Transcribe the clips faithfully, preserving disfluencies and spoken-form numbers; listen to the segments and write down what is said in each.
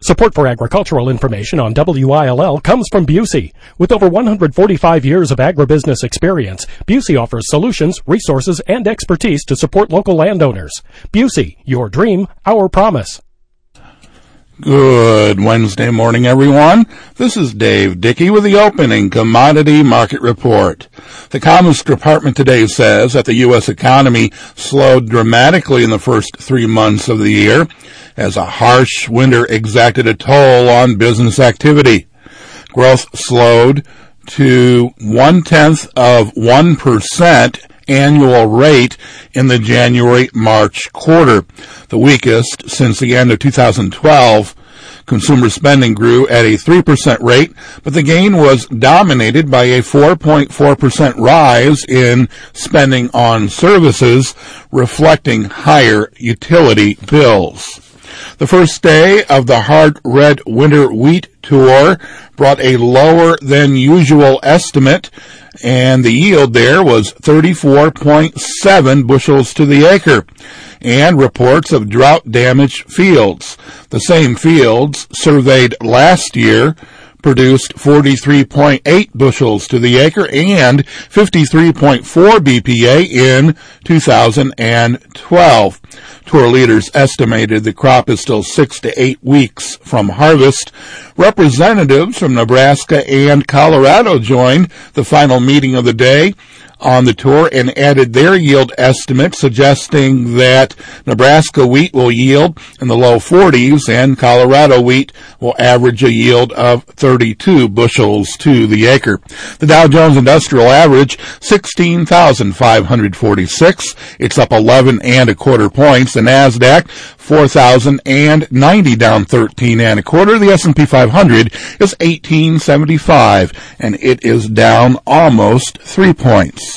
Support for agricultural information on W I L L comes from Busey. With over one hundred forty-five years of agribusiness experience, Busey offers solutions, resources, and expertise to support local landowners. Busey, your dream, our promise. Good Wednesday morning, everyone. This is Dave Dickey with the opening commodity market report. The Commerce Department today says that the U S economy slowed dramatically in the first three months of the year as a harsh winter exacted a toll on business activity. Growth slowed to one-tenth of one percent annual rate in the January-March quarter, the weakest since the end of two thousand twelve. Consumer spending grew at a three percent rate, but the gain was dominated by a four point four percent rise in spending on services, reflecting higher utility bills. The first day of the Hard Red Winter Wheat Tour brought a lower than usual estimate, and the yield there was thirty-four point seven bushels to the acre, and reports of drought-damaged fields. The same fields surveyed last year produced forty-three point eight bushels to the acre and fifty-three point four B P A in two thousand twelve. Tour leaders estimated the crop is still six to eight weeks from harvest. Representatives from Nebraska and Colorado joined the final meeting of the day on the tour and added their yield estimate, suggesting that Nebraska wheat will yield in the low forties and Colorado wheat will average a yield of thirty-two bushels to the acre. The Dow Jones Industrial Average, sixteen thousand five hundred forty-six. It's up eleven and a quarter points. The NASDAQ, four thousand ninety, down thirteen and a quarter. The S and P five hundred is eighteen seventy-five, and it is down almost three points.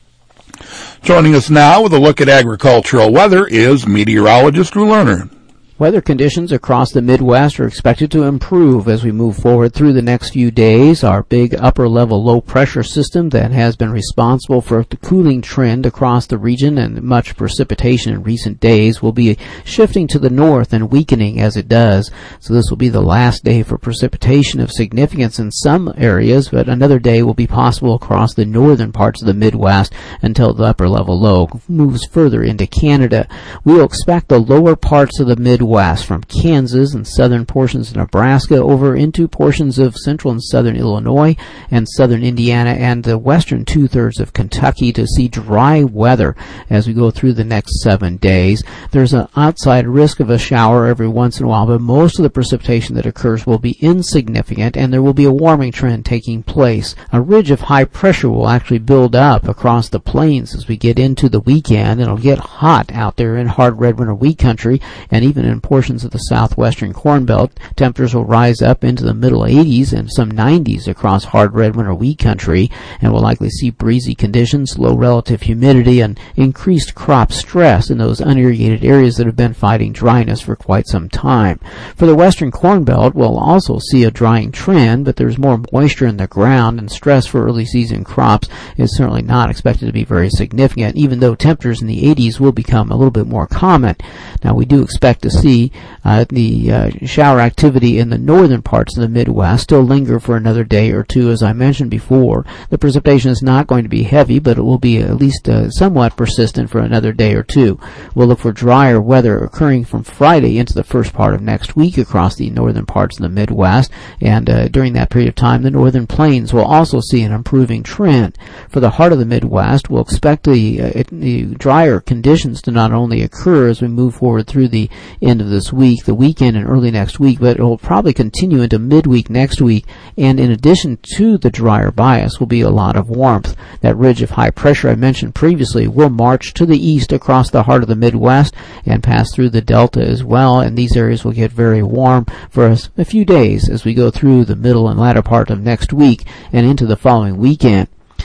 Joining us now with a look at agricultural weather is meteorologist Drew Lerner. Weather conditions across the Midwest are expected to improve as we move forward through the next few days. Our big upper-level low-pressure system that has been responsible for the cooling trend across the region and much precipitation in recent days will be shifting to the north and weakening as it does. So this will be the last day for precipitation of significance in some areas, but another day will be possible across the northern parts of the Midwest until the upper-level low moves further into Canada. We will expect the lower parts of the Midwest West from Kansas and southern portions of Nebraska over into portions of central and southern Illinois and southern Indiana and the western two-thirds of Kentucky to see dry weather as we go through the next seven days. There's an outside risk of a shower every once in a while, but most of the precipitation that occurs will be insignificant, and there will be a warming trend taking place. A ridge of high pressure will actually build up across the plains as we get into the weekend. It'll get hot out there in hard red winter wheat country, and even in portions of the southwestern corn belt. Temperatures will rise up into the middle eighties and some nineties across hard red winter wheat country, and we'll likely see breezy conditions, low relative humidity, and increased crop stress in those unirrigated areas that have been fighting dryness for quite some time. For the western corn belt, we'll also see a drying trend, but there's more moisture in the ground, and stress for early season crops is certainly not expected to be very significant, even though temperatures in the eighties will become a little bit more common. Now, we do expect to see uh, the uh, shower activity in the northern parts of the Midwest still linger for another day or two. As I mentioned before, the precipitation is not going to be heavy, but it will be at least uh, somewhat persistent for another day or two. We'll look for drier weather occurring from Friday into the first part of next week across the northern parts of the Midwest, and uh, during that period of time, the northern plains will also see an improving trend. For the heart of the Midwest, we'll expect the, uh, the drier conditions to not only occur as we move forward through the end of this week, the weekend, and early next week, but it will probably continue into midweek next week. And in addition to the drier bias will be a lot of warmth. That ridge of high pressure I mentioned previously will march to the east across the heart of the Midwest and pass through the Delta as well, and these areas will get very warm for us a few days as we go through the middle and latter part of next week and into the following weekend.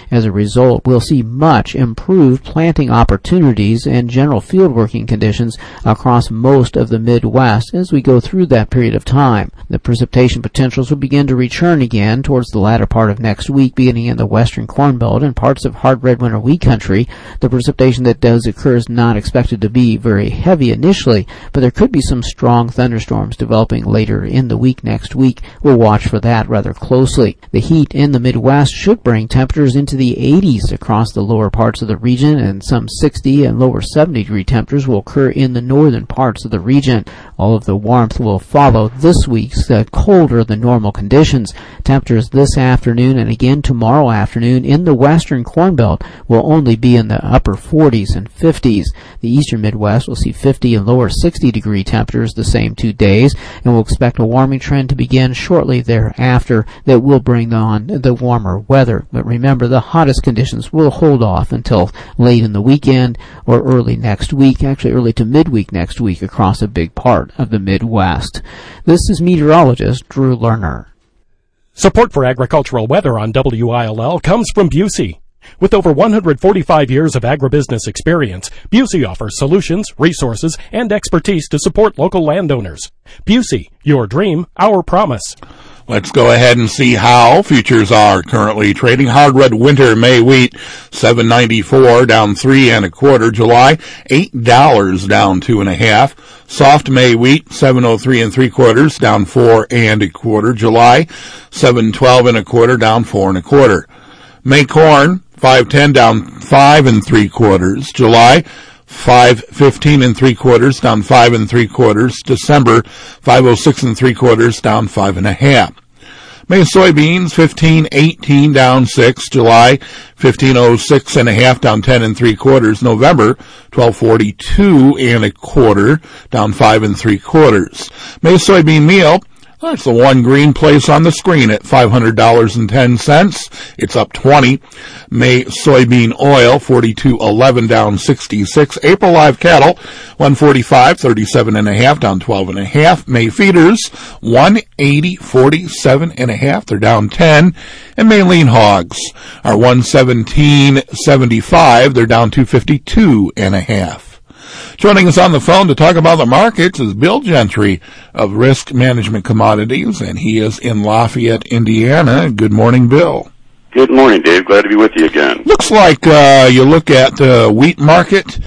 As a result, we'll see much improved planting opportunities and general field working conditions across most of the Midwest as we go through that period of time. The precipitation potentials will begin to return again towards the latter part of next week, beginning in the western Corn Belt and parts of hard red winter wheat country. The precipitation that does occur is not expected to be very heavy initially, but there could be some strong thunderstorms developing later in the week next week. We'll watch for that rather closely. The heat in the Midwest should bring temperatures into the eighties across the lower parts of the region, and some sixty and lower seventy degree temperatures will occur in the northern parts of the region. All of the warmth will follow this week's uh, colder than normal conditions. Temperatures this afternoon and again tomorrow afternoon in the western Corn Belt will only be in the upper forties and fifties. The eastern Midwest will see fifty and lower sixty degree temperatures the same two days, and we'll expect a warming trend to begin shortly thereafter that will bring on the warmer weather. But remember, the hottest conditions will hold off until late in the weekend or early next week, actually early to midweek next week across a big part of the Midwest. This is meteorologist Drew Lerner. Support for agricultural weather on W I L L comes from Busey. With over one hundred forty-five years of agribusiness experience, Busey offers solutions, resources, and expertise to support local landowners. Busey, your dream, our promise. Let's go ahead and see how futures are currently trading. Hard red winter May wheat, seven ninety-four, down three and a quarter. July, eight dollars, down two and a half. Soft May wheat, seven oh three and three quarters, down four and a quarter. July, seven twelve and a quarter, down four and a quarter. May corn, five ten, down five and three quarters. July, five fifteen and three quarters, down five and three quarters. December, five oh six and three quarters, down five and a half. May soybeans, fifteen eighteen, down six. July, fifteen oh six and a half, down ten and three quarters. November, twelve forty-two and a quarter, down five and three quarters. May soybean meal, that's the one green place on the screen at five hundred dollars and ten cents. It's up twenty. May soybean oil, forty-two eleven, down sixty-six. April live cattle, one forty-five thirty-seven and a half, down twelve and a half. May feeders, one eighty forty-seven and a half, they're down ten. And May lean hogs are one seventeen seventy-five, they're down two fifty-two and a half. Joining us on the phone to talk about the markets is Bill Gentry of Risk Management Commodities, and he is in Lafayette, Indiana. Good morning, Bill. Good morning, Dave. Glad to be with you again. Looks like uh, you look at the wheat market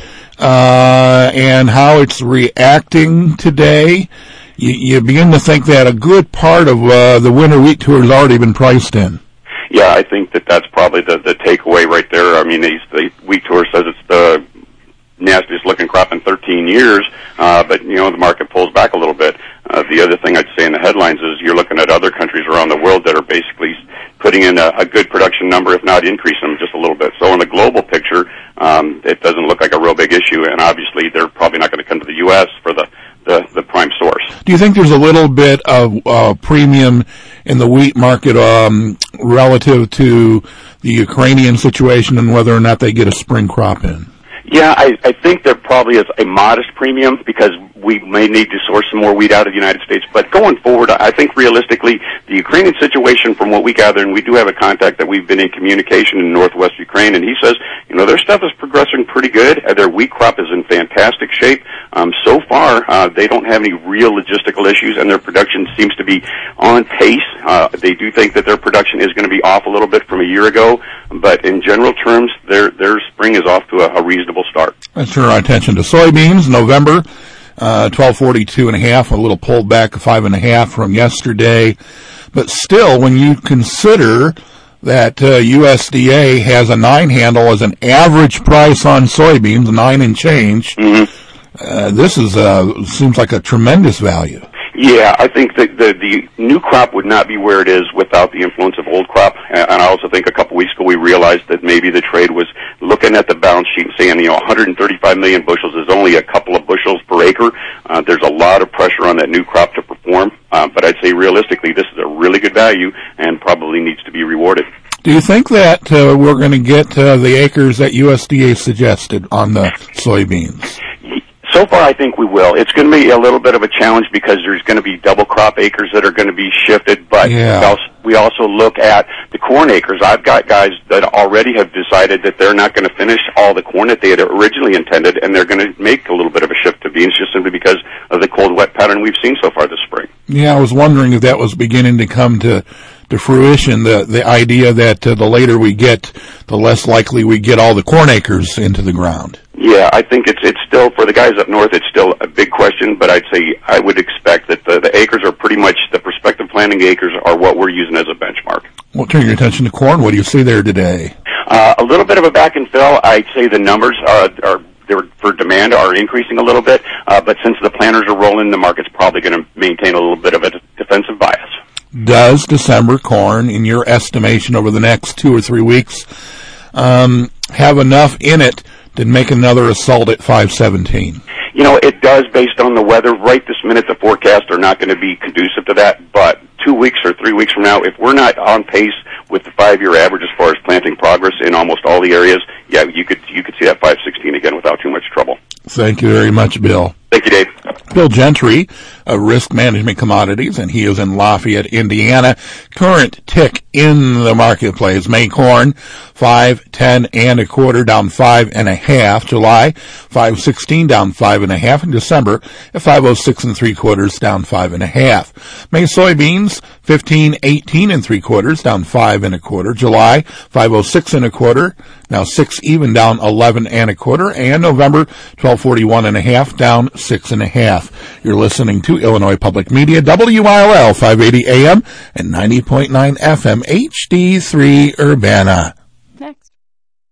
uh, and how it's reacting today. You, you begin to think that a good part of uh, the winter wheat tour has already been priced in. Yeah, I think that that's probably the, the takeaway right there. I mean, the, the wheat tour says it's the nastiest looking crop in thirteen years, uh, but, you know, the market pulls back a little bit. Uh, the other thing I'd say in the headlines is you're looking at other countries around the world that are basically putting in a, a good production number, if not increasing them just a little bit. So in the global picture, um, it doesn't look like a real big issue, and obviously they're probably not going to come to the U S for the, the, the prime source. Do you think there's a little bit of uh, premium in the wheat market um, relative to the Ukrainian situation and whether or not they get a spring crop in? Yeah, I, I think there probably is a modest premium because we may need to source some more wheat out of the United States. But going forward, I think realistically, the Ukrainian situation, from what we gather, and we do have a contact that we've been in communication in northwest Ukraine, and he says, you know, their stuff is progressing pretty good. Uh, their wheat crop is in fantastic shape. Um, so far, uh, they don't have any real logistical issues, and their production seems to be on pace. Uh, they do think that their production is going to be off a little bit from a year ago, but in general terms, their their spring is off to a, a reasonable start. Let's turn our attention to soybeans. November, uh, twelve forty-two and a half, a little pullback of five and a half from yesterday. But still, when you consider that uh, U S D A has a nine handle as an average price on soybeans, nine and change, mm-hmm. uh, this is uh, seems like a tremendous value. Yeah, I think that the, the new crop would not be where it is without the influence of old crop. And I also think a couple weeks ago we realized that maybe the trade was looking at the balance sheet and saying, you know, one hundred thirty-five million bushels is only a couple of bushels per acre. Uh, there's a lot of pressure on that new crop to perform. Uh, but I'd say realistically this is a really good value and probably needs to be rewarded. Do you think that uh, we're going to get uh, the acres that U S D A suggested on the soybeans? So far, I think we will. It's going to be a little bit of a challenge because there's going to be double crop acres that are going to be shifted, but yeah. we, also, we also look at the corn acres, I've got guys that already have decided that they're not going to finish all the corn that they had originally intended, and they're going to make a little bit of a shift to beans just simply because of the cold, wet pattern we've seen so far this spring. Yeah, I was wondering if that was beginning to come to to fruition, the the idea that uh, the later we get, the less likely we get all the corn acres into the ground. Yeah, I think it's it's still, for the guys up north, it's still a big question, but I'd say I would expect that the, the acres are pretty much, the prospective planting acres are what we're using as a benchmark. Well, turn your attention to corn. What do you see there today? Uh, a little bit of a back and fill. I'd say the numbers are, are they're, for demand are increasing a little bit, uh, but since the planters are rolling, the market's probably going to maintain a little bit of a defensive bias. Does December corn, in your estimation over the next two or three weeks, um, have enough in it to make another assault at five seventeen? You know, it does based on the weather. Right this minute, the forecasts are not going to be conducive to that, but two weeks or three weeks from now, if we're not on pace with the five-year average as far as planting progress in almost all the areas, yeah, you could you could see that five sixteen again without too much trouble. Thank you very much, Bill. Thank you, Dave. Bill Gentry of Risk Management Commodities, and he is in Lafayette, Indiana. Current tick in the marketplace: May corn five ten and a quarter, down five and a half. July five sixteen, down five and a half. And December at five oh six and three quarters, down five and a half. May soybeans fifteen eighteen and three quarters, down five and a quarter. July five oh six and a quarter, now six even, down eleven and a quarter. And November twelve forty-one and a half, down six and a half. You're listening to Illinois Public Media, W I L L five eighty A M and ninety point nine F M, H D three Urbana.